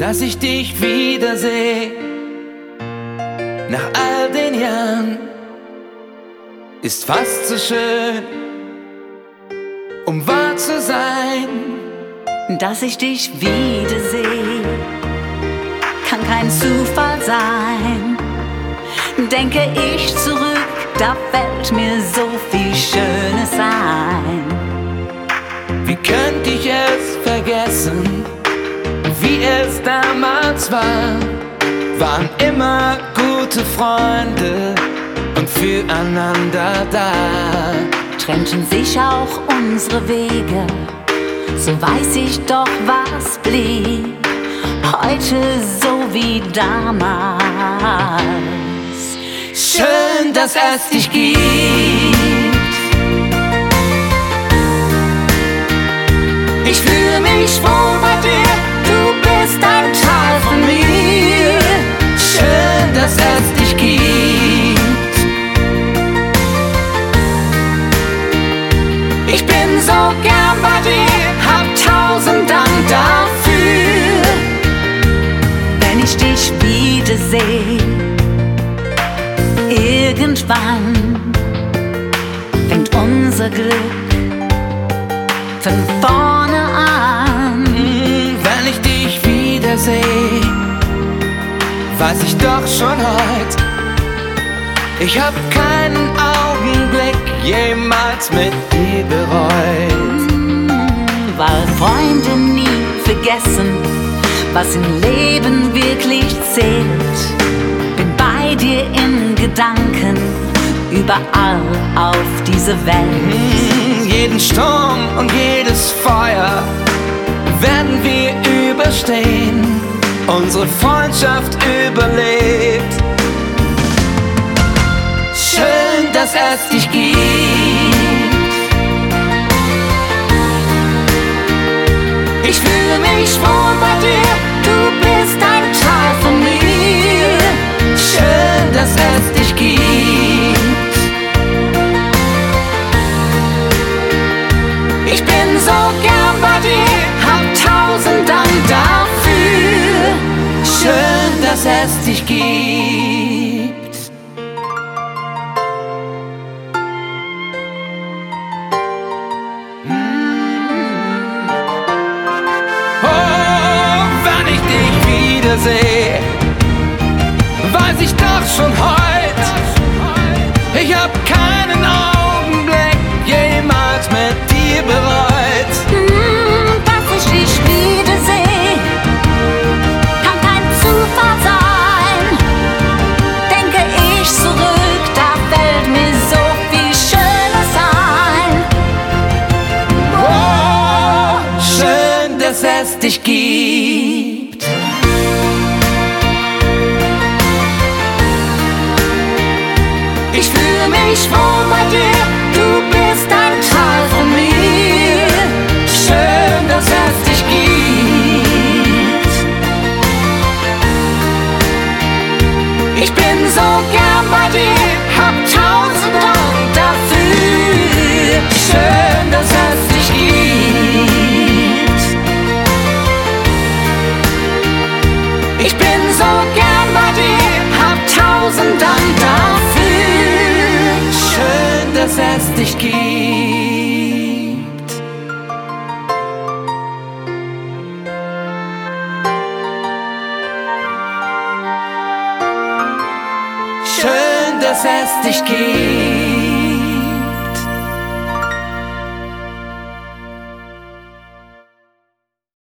dass ich dich wiedersehe. Nach all den Jahren ist fast zu schön, um wahr zu sein. Dass ich dich wiedersehe, kann kein Zufall sein. Denke ich zurück, da fällt mir so viel Schönes ein. Wie könnte ich es vergessen, wie es damals war? Waren immer gute Freunde und füreinander da. Trennten sich auch unsere Wege, so weiß ich doch, was blieb. Heute so wie damals. Schön, dass es dich gibt. Ich fühle mich wohl bei dir, du bist ein Teil von mir. Schön, dass es dich gibt. Ich bin so gern bei dir, hab 1000 Dank dafür. Wenn ich dich wiedersehe, irgendwann fängt unser Glück von vorne an. Wenn ich dich wiedersehe, weiß ich doch schon heut, ich hab keinen Augenblick jemals mit dir bereut. Weil Freunde nie vergessen, was im Leben wirklich zählt. Bin bei dir in Gedanken, überall auf dieser Welt. Jeden Sturm und jedes Feuer werden wir überstehen. Unsere Freundschaft überlebt. Schön, dass es dich gibt. Ich fühle mich wohl bei dir, du bist ein Teil von mir. Schön, dass es dich gibt. Ich bin so gern bei dir, hab 1000 Dank dafür. Schön, dass es dich gibt. Oh, wenn ich dich wiedersehe, weiß ich doch schon heut, ich hab keinen Augenblick jemals mit dir bereut. Dass ich dich wiedersehe, kann kein Zufall sein. Denke ich zurück, da fällt mir so viel Schönes ein. Oh, schön, dass es dich gibt. Ich fühle mich wohl bei dir, du bist ein Teil von mir. Schön, dass es dich gibt. Ich bin so gern bei dir, hab 1000 Dank dafür. Schön, dass es dich gibt. Ich bin so gern bei dir, hab 1000 Dank dafür. Schön, dass es dich gibt. Schön, dass es dich gibt.